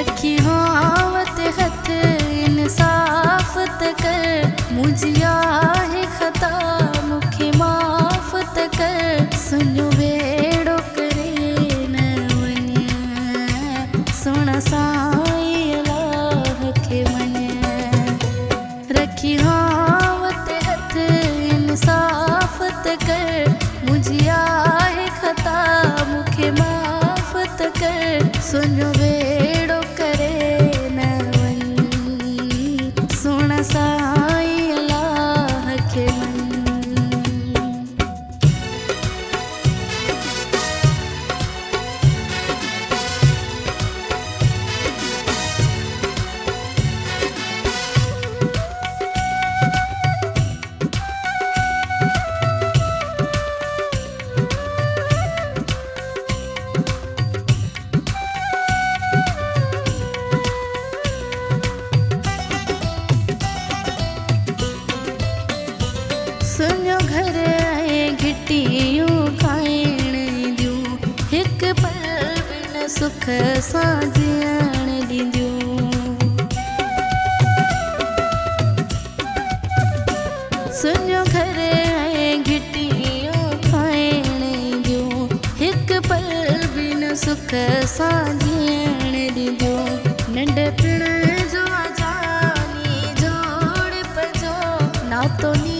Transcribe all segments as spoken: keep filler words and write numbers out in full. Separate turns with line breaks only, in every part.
रखी हावत हथ इंसाफ त कर मुझिया है खता मुखे माफ़ त कर सुनो बेड़ो करे न वञ सुण साईं अलाह खे मञ रखी हावत हथ इंसाफ त कर मुझिया है खता मुखे माफ़ त कर सुनो बेड़ो करे न वञ सुण साईं अलाह खे मञ सुनो घर आए घिटियूं खाइण ॾियूं हिकु पल बिन सुख सां जीअण ॾींदियूं सुनो घर आए घिटियूं खाइण ॾियूं हिकु पल बिन सुख सां जीअण ॾींदियूं नंढपिण जो आजानी जोड़ पजो नातो नी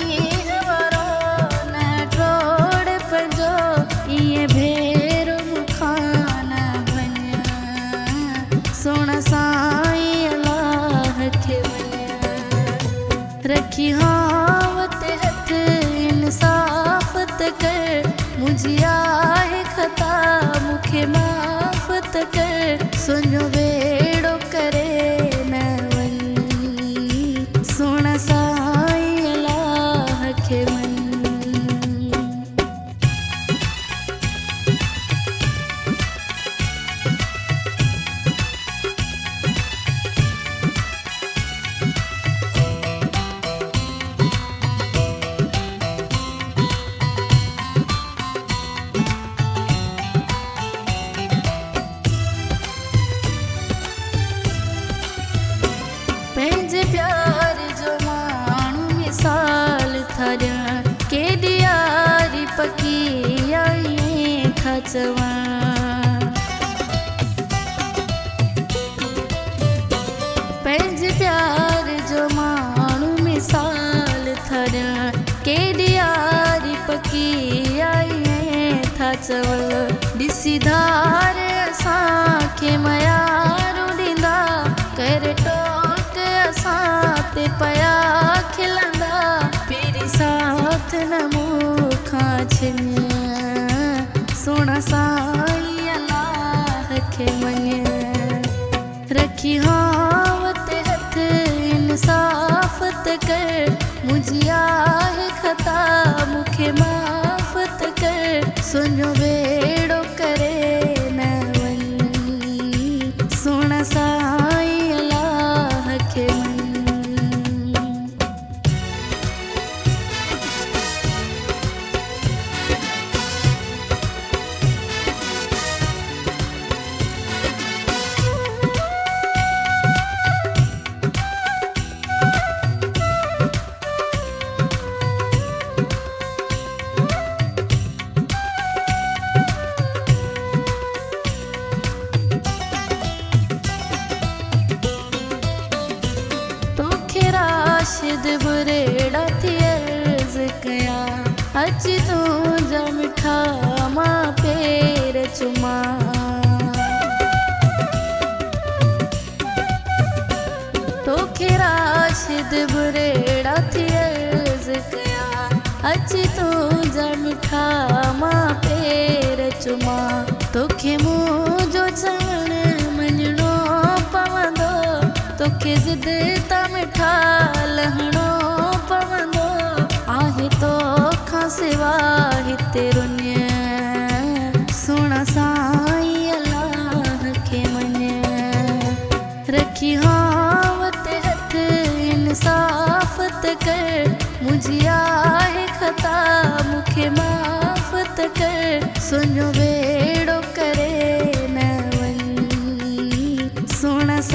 सुण साईं अलाह खे मञ रखी हावत हथ इंसाफ त कर मुझिया है खता मुखे माफ़ त कर सुनो बेड़ो करे न वञ सुण साईं अलाह खे मञ पंहिंजे प्यार जो माण्हू मिसाल था ॾियण केॾी यारी पकी आई था चवण पंहिंजे प्यार जो माण्हू मिसाल था ॾियण केॾी यारी पकी आई था चवण ॾिसी धार असांखे मयारूं ॾींदा कर ते पया खिलंदा पहिरीं साथ न मूंखां छिन सुण साईं अलाह खे मञ रखी हावत हथ इंसाफ त कर मुझिया है खता मुखे माफ़ त कर सुनो बेड़ो करे न वञ सुण साईं अलाह खे मञ राशिद बुरेड़ा थी अर्ज़ कया अच तुंहिंजा मिठा मां पेर चुमा तोखे राशिद बुरेड़ा थी अर्ज़ कया अच तुंहिंजा मिठा मां पेर चुमा तोखे मुंहिंजो चवण मञणो पवंदो तोखे ज़िद तां मिठा लहणो पवंदो आहे तोखां सिवा हिते रुञ सुण साईं अलाह खे मञ रखी हावत हथ इंसाफ त कर मुझिया है खता मुखे माफ़ त कर सुनो बेड़ो करे न वञ सुण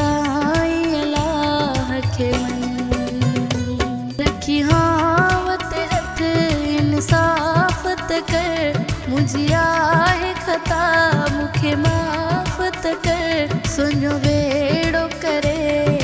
त कर मुंहिंजी आहे खता मूंखे माफ़ त कर सुञो बेड़ो करे